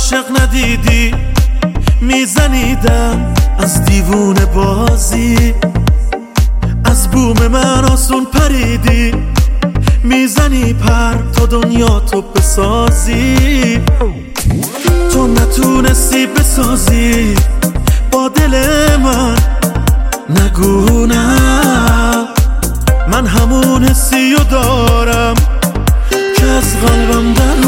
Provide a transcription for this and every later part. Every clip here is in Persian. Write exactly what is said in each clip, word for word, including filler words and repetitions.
عاشق ندیدی، میزنیدم از دیوونه بازی. از بوم من آسون پریدی، میزنی پر تا دنیا تو بسازی. تو نتونستی بسازی با دل من، نگو نه. من همون حسی رو دارم که از قلبم در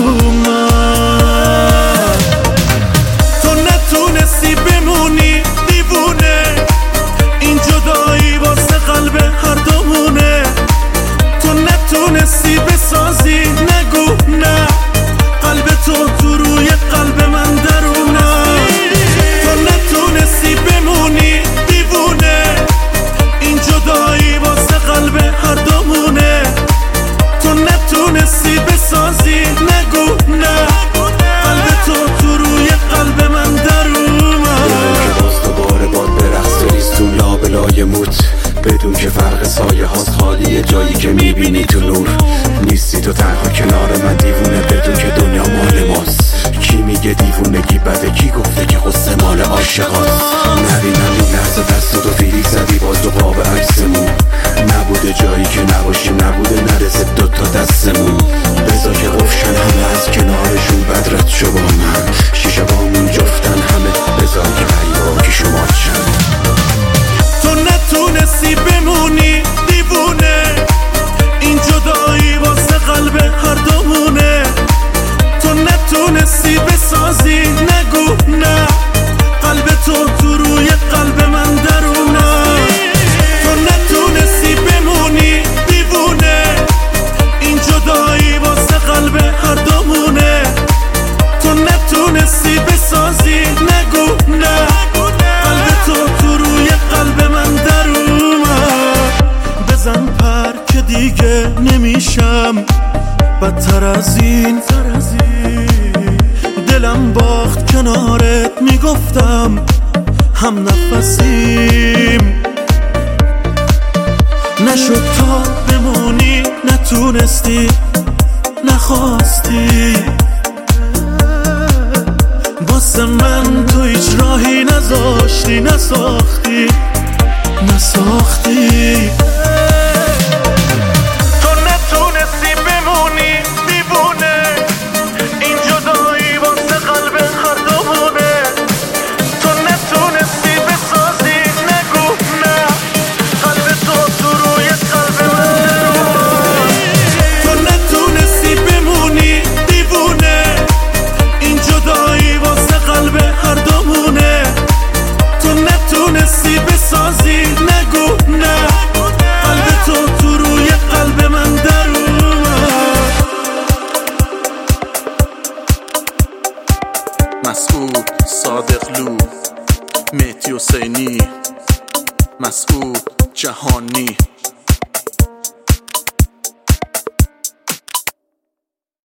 اومد. تو نتونستی بمونی دیوونه، این جدایی واسه قلب هر دومونه. تو نتونستی بسازی، نگو نه. قلب تو تو روی قلب من درونه. تو نتونستی بمونی دیوونه، این جدایی واسه قلب هر دومونه. تو نتونستی بسازی، نگو نه. قلب تو تو روی قلب من درونه. که باز دوباره باد برقص بریز تو لابلای موت، بدون که فرق سایه هاست خالیه جایی که میبینی تو نور. نیستی تو تنها کنار من دیوونه، بدون که دنیا مال ماست. کی میگه دیوونگی بده، کی گفته که غصه مال عاشقاست. نبینم این لحظه دست تو فیلیک زدی باز دو قاب عکسمون. نبوده جایی که نباشیم، نبوده نرسه دوتا دستمون. بذار که قفشن همه از کنارشون بدرت شو با من. شیشه بامون جفتن همه، بذار که غریبا که شما چند. تو نتونستی بمونی دیوونه، این جدایی واسه قلب هر دومونه. تو نتونستی بسازی، نگو نه. قلب تو تو روی قلب من درونه. تو نتونستی بمونی دیوونه، این جدایی واسه قلب هر دومونه. تو نتونستی بسازی، نگو نه. قلب تو تو روی قلب من درونه. بزن پر که دیگه نمیشم بدتر از این. دلم باخت کنارت، میگفتم هم نفسیم. نشد تا بمونی، نتونستی، نخواستی. واسه من تو هیچ راهی نذاشتی، نساختی نساختی. تو نتونستی بمونی دیوونه، این جدایی واسه قلب هر دومونه. تو نتونستی بسازی، نگو نه. قلب تو تو روی قلب من. تو نتونستی بمونی دیوونه، این جدایی واسه قلب هر دومونه. تو نتونستی بسازی، نگو نه. قلب تو تو روی قلب من در اومد. مسعود صادقلو، مهدی حسینی، مسعود جهانی.